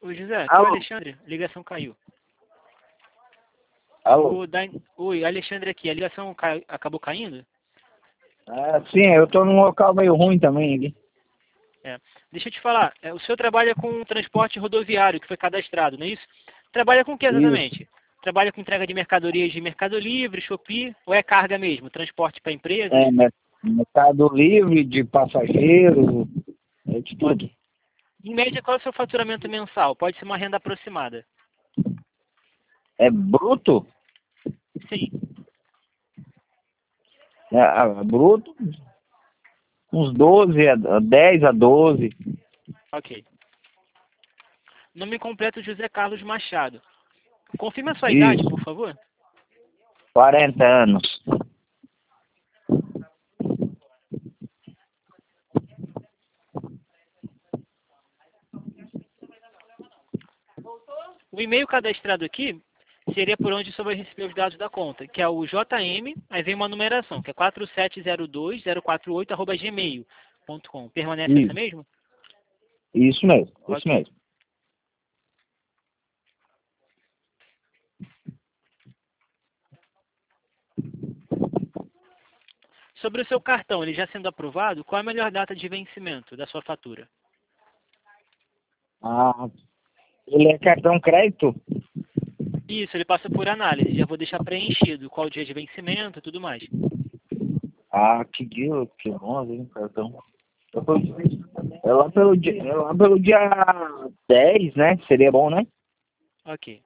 Oi, José, aqui é o Alô? Alexandre, a ligação caiu. Alô? Oi, Alexandre aqui, a ligação acabou caindo? Sim, eu tô num local meio ruim também aqui. É. Deixa eu te falar, o senhor trabalha com transporte rodoviário, que foi cadastrado, não é isso? Trabalha com o que Isso. exatamente? Trabalha com entrega de mercadorias de Mercado Livre, Shopee, ou é carga mesmo? Transporte para empresas? Mercado Livre, de passageiro, de tudo. Ok. Em média, qual é o seu faturamento mensal? Pode ser uma renda aproximada. É bruto? Sim. Bruto, uns 12, 10 a 12. Ok. Nome completo José Carlos Machado. Confirme a sua idade, Isso, por favor. 40 anos. O e-mail cadastrado aqui seria por onde o senhor vai receber os dados da conta, que é o JM, aí vem uma numeração, que é 4702048@gmail.com. Permanece essa Isso, mesmo? isso mesmo, isso Ok. mesmo. Sobre o seu cartão, ele já sendo aprovado, qual é a melhor data de vencimento da sua fatura? Ah, ele é cartão crédito? Isso, ele passa por análise, já vou deixar preenchido qual o dia de vencimento e tudo mais. Que dia, que bom, hein, cartão. É lá pelo dia 10, né? Seria bom, né? Ok.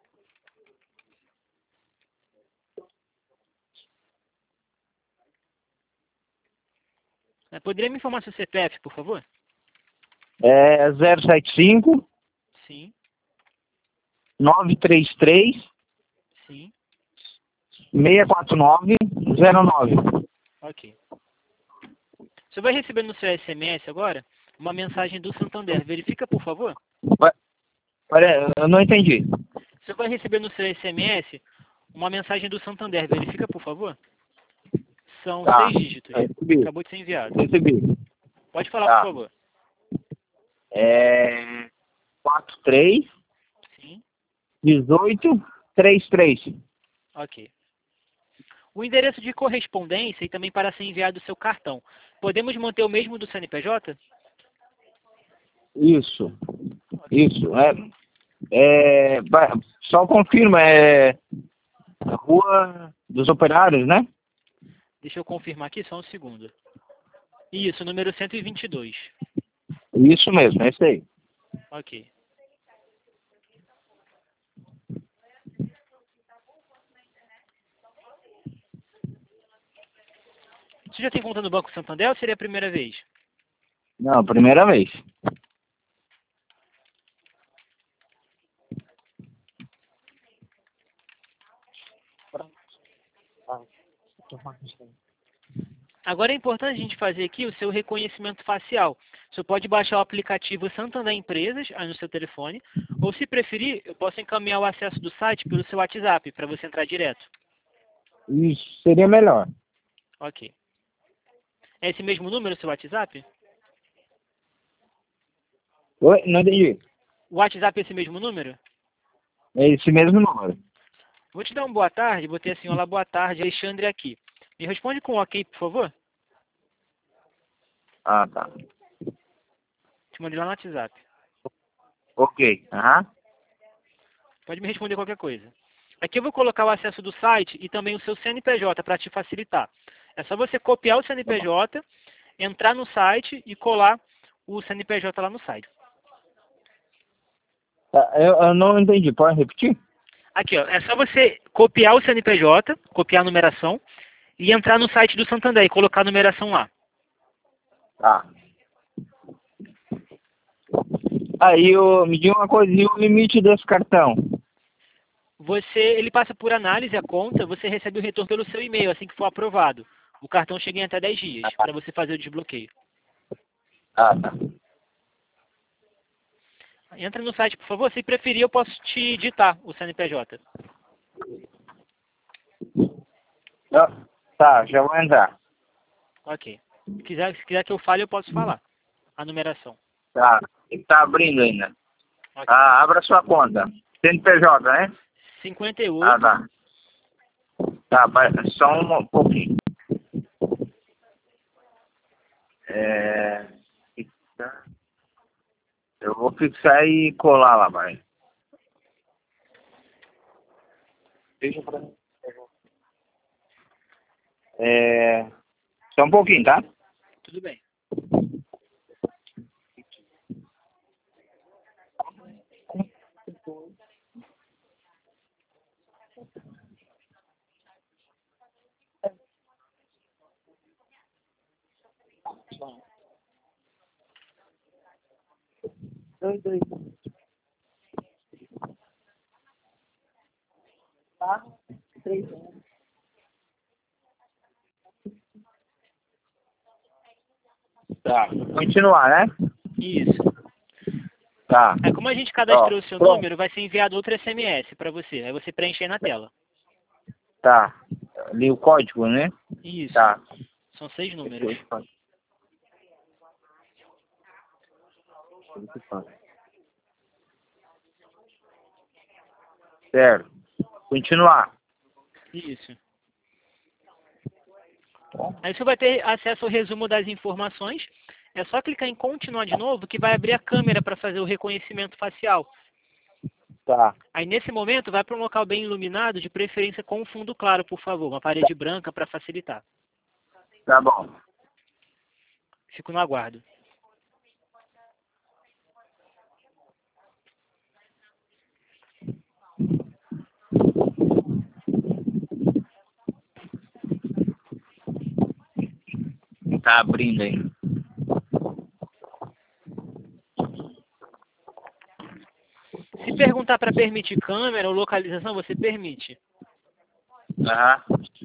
Poderia me informar seu CPF, por favor? É 075 Sim, 933 sim, 649 09. ok. Você vai receber no seu SMS agora uma mensagem do Santander. Verifica, por favor. Eu não entendi. Você vai receber no seu SMS uma mensagem do Santander. Verifica, por favor. São Tá, 6 dígitos. recebi, Acabou de ser enviado. recebi. Pode falar, por Tá. favor. É 43 Sim, 18 33. ok. O endereço de correspondência e também para ser enviado o seu cartão. Podemos manter o mesmo do CNPJ? Isso, isso. Só confirma, é a Rua dos Operários, né? Deixa eu confirmar aqui, só um segundo. Isso, número 122. Isso mesmo, é isso aí. Ok. Você já tem conta no Banco Santander ou seria a primeira vez? Não, primeira vez. Agora é importante a gente fazer aqui o seu reconhecimento facial. Você pode baixar o aplicativo Santander Empresas aí no seu telefone, ou se preferir, eu posso encaminhar o acesso do site pelo seu WhatsApp para você entrar direto. Isso seria melhor. Ok. É esse mesmo número o seu WhatsApp? Oi, não entendi. O WhatsApp é esse mesmo número? É esse mesmo número. Vou te dar uma boa tarde, botei assim, olá, boa tarde, Alexandre aqui. Me responde com um ok, por favor. Tá. Te mandei lá no WhatsApp. Ok. Aham. Pode me responder qualquer coisa. Aqui eu vou colocar o acesso do site e também o seu CNPJ para te facilitar. É só você copiar o CNPJ, entrar no site e colar o CNPJ lá no site. Tá, eu não entendi. Pode repetir? Aqui, ó, é só você copiar o CNPJ, copiar a numeração e entrar no site do Santander e colocar a numeração lá. Tá. Aí me diga uma coisa, e o limite desse cartão? Ele passa por análise a conta, você recebe o retorno pelo seu e-mail assim que for aprovado. O cartão chega em até 10 dias para você fazer o desbloqueio. Tá. Entra no site, por favor. Se preferir, eu posso te ditar o CNPJ. Tá, já vou entrar. Ok. Se quiser que eu fale, eu posso falar. A numeração. Tá. Tá abrindo ainda. Ok. Ah, abra sua conta. CNPJ, né? 58. Ah, tá. Tá, só um pouquinho. Eu vou fixar e colar lá, vai. Deixa pra mim. Só um pouquinho, tá? Tudo bem. Dois. Tá? 3. Tá. Continuar, né? Isso. Tá. Aí como a gente cadastrou o seu Pronto. número, vai ser enviado outro SMS para você. Aí você preenche aí na tela. Tá. Ali o código, né? Isso. Tá. São 6 números. Certo. Continuar. Isso. Aí você vai ter acesso ao resumo das informações. É só clicar em continuar de novo que vai abrir a câmera para fazer o reconhecimento facial. Tá. Aí nesse momento vai para um local bem iluminado, de preferência com fundo claro, por favor. Uma parede branca para facilitar. Tá bom. Fico no aguardo. Tá abrindo aí. Se perguntar para permitir câmera ou localização, você permite. Aham.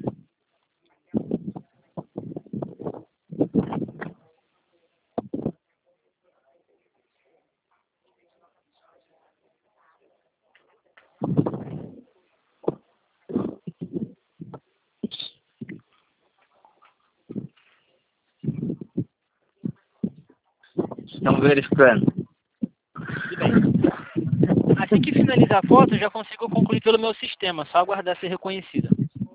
Estão verificando. Tudo bem. Assim que finalizar a foto, eu já consigo concluir pelo meu sistema. Só aguardar ser reconhecida.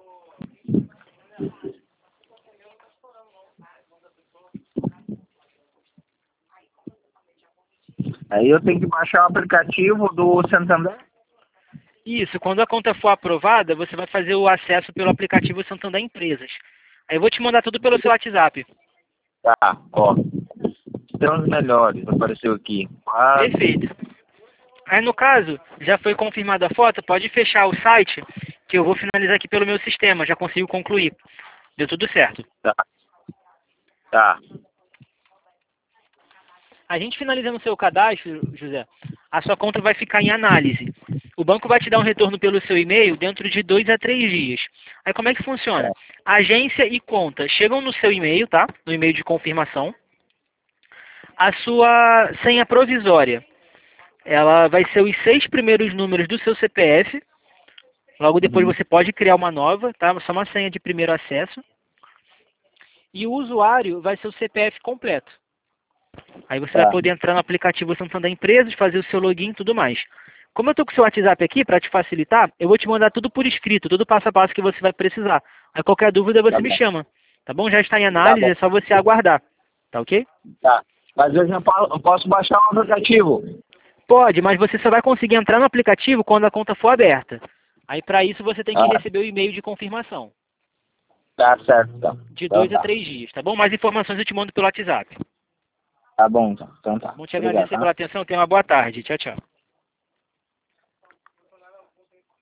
Aí eu tenho que baixar o aplicativo do Santander? Isso, quando a conta for aprovada, você vai fazer o acesso pelo aplicativo Santander Empresas. Aí eu vou te mandar tudo pelo seu WhatsApp. Tá, ó. São os melhores, apareceu aqui. Perfeito. Aí no caso, já foi confirmada a foto, pode fechar o site, que eu vou finalizar aqui pelo meu sistema, já consigo concluir. Deu tudo certo. Tá. Tá. A gente finalizando o seu cadastro, José, a sua conta vai ficar em análise. O banco vai te dar um retorno pelo seu e-mail dentro de 2 a 3 dias. Aí como é que funciona? Agência e conta chegam no seu e-mail, tá? No e-mail de confirmação. A sua senha provisória, ela vai ser os 6 primeiros números do seu CPF. Logo depois você pode criar uma nova, tá? Só uma senha de primeiro acesso. E o usuário vai ser o CPF completo. Aí você vai poder entrar no aplicativo Santander Empresas, fazer o seu login e tudo mais. Como eu estou com o seu WhatsApp aqui, para te facilitar, eu vou te mandar tudo por escrito, tudo passo a passo que você vai precisar. Aí qualquer dúvida você me chama. Tá bom? Já está em análise, é só você aguardar. Tá ok? Tá. Mas eu já posso baixar o aplicativo? Pode, mas você só vai conseguir entrar no aplicativo quando a conta for aberta. Aí para isso você tem que receber o e-mail de confirmação. Tá certo, tá. De 2 a 3 dias, tá bom? Mais informações eu te mando pelo WhatsApp. Tá bom, então. Então tá. Vou te Obrigado, agradecer tá? pela atenção. Tenha uma boa tarde. Tchau, tchau.